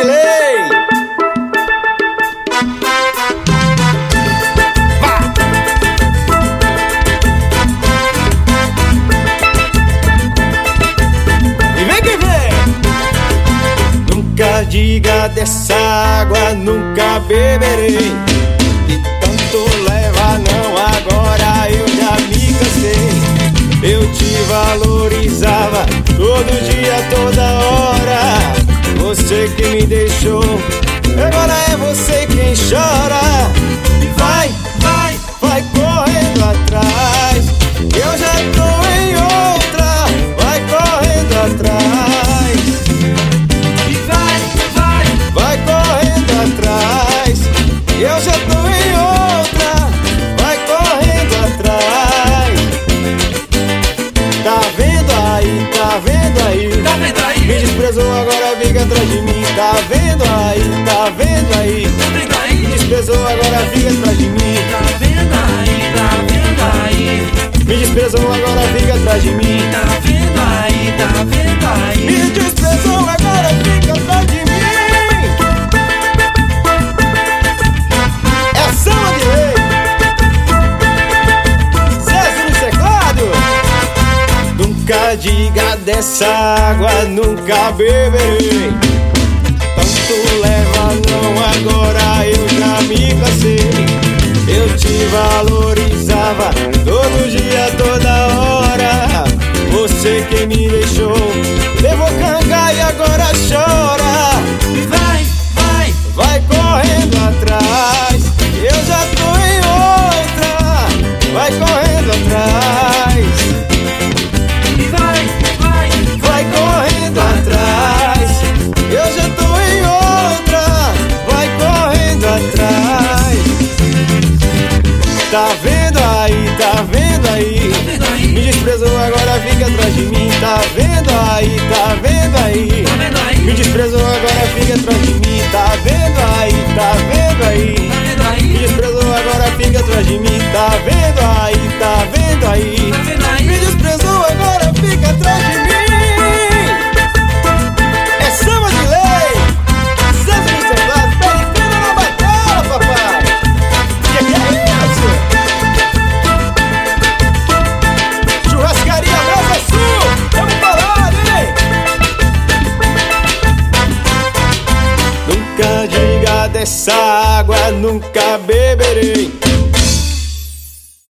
lei. E vem que vem. Nunca diga dessa água, nunca beberei. De tanto leva não, agora eu já me cansei. Eu te valorizava todo dia, toda hora. Você que me deixou, agora é você quem chora. Vai, vai, vai correndo atrás, eu já tô em outra. Vai correndo atrás. E vai, vai, vai correndo atrás, eu já tô em outra. Vai correndo atrás. Tá vendo aí, tá vendo aí, tá vendo aí? me desprezou, agora fica atrás de mim. Tá vendo aí, tá vendo aí, Tá vendo aí? me desprezou, agora fica atrás de mim. Tá vendo aí? Tá vendo aí? Me desprezou, agora fica atrás de mim. Tá vendo aí? Tá vendo aí? Me desprezou, agora fica atrás de mim. É samba de lei. César no teclado. Nunca diga dessa água, nunca beberei. Tanto leva não, agora eu já me cansei. Eu te valorizava todo dia, toda hora. Você que me deixou, levou canga e agora chora. Vai, vai, Vai correndo atrás, eu já tô em outra. Vai correndo atrás. e vai, vai, Vai correndo atrás, eu já tô em outra. Vai correndo atrás. Tá vendo aí, tá vendo aí, tá vendo aí? me desprezou, agora fica atrás de mim. Tá vendo aí, tá vendo aí, Tá vendo aí? me desprezou, agora fica atrás de mim. Tá vendo aí, tá vendo aí, Tá vendo me aí? desprezou, agora fica atrás de mim. Tá vendo aí, tá vendo aí, Tá vendo aí? me desprezou, agora fica atrás de mim. É samba de lei. César no teclado, periférico na batalha, papai. Que é isso? Churrascaria Brasa Sul, tamo falando, hein? Nunca diga dessa água, nunca beberei.